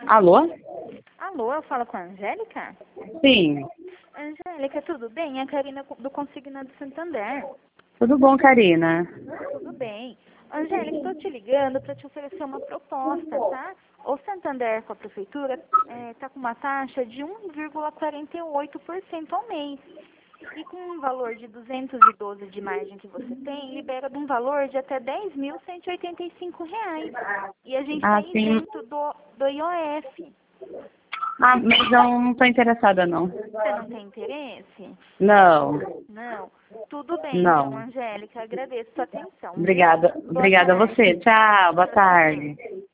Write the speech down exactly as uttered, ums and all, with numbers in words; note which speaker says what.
Speaker 1: Alô?
Speaker 2: Alô, eu falo com a Angélica?
Speaker 1: Sim.
Speaker 2: Angélica, tudo bem? É a Karina do Consignado Santander.
Speaker 1: Tudo bom, Karina?
Speaker 2: Tudo bem. Angélica, estou te ligando para te oferecer uma proposta, tá? O Santander com a prefeitura está com uma taxa de um vírgula quarenta e oito por cento ao mês. E com um valor de duzentos e doze de margem que você tem, libera de um valor de até dez mil cento e oitenta e cinco reais. E a gente
Speaker 1: Ah,
Speaker 2: está
Speaker 1: sim.
Speaker 2: isento do, do I O F.
Speaker 1: Ah, mas eu não estou interessada, não.
Speaker 2: Você não tem interesse?
Speaker 1: Não,
Speaker 2: Não. Tudo bem, então,
Speaker 1: não.
Speaker 2: Angélica. Agradeço a sua atenção, viu?
Speaker 1: Obrigada.
Speaker 2: Boa
Speaker 1: Obrigada a
Speaker 2: tarde.
Speaker 1: você. Tchau, boa
Speaker 2: Tchau, tchau.
Speaker 1: tarde.